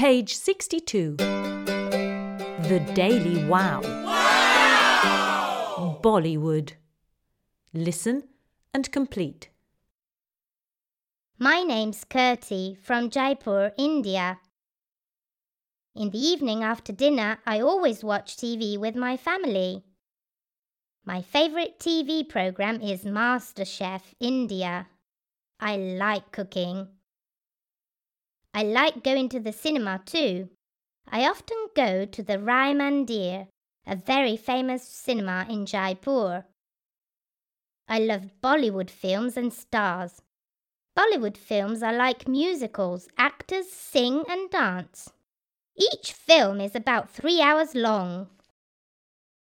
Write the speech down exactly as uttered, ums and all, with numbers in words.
Page sixty-two. The Daily Wow. Wow! Bollywood. Listen and complete. My name's Kirti from Jaipur, India. In the evening after dinner, I always watch T V with my family. My favourite T V programme is MasterChef India. I like cooking. I like going to the cinema too. I often go to the Rai Mandir, a very famous cinema in Jaipur. I love Bollywood films and stars. Bollywood films are like musicals. Actors sing and dance. Each film is about three hours long,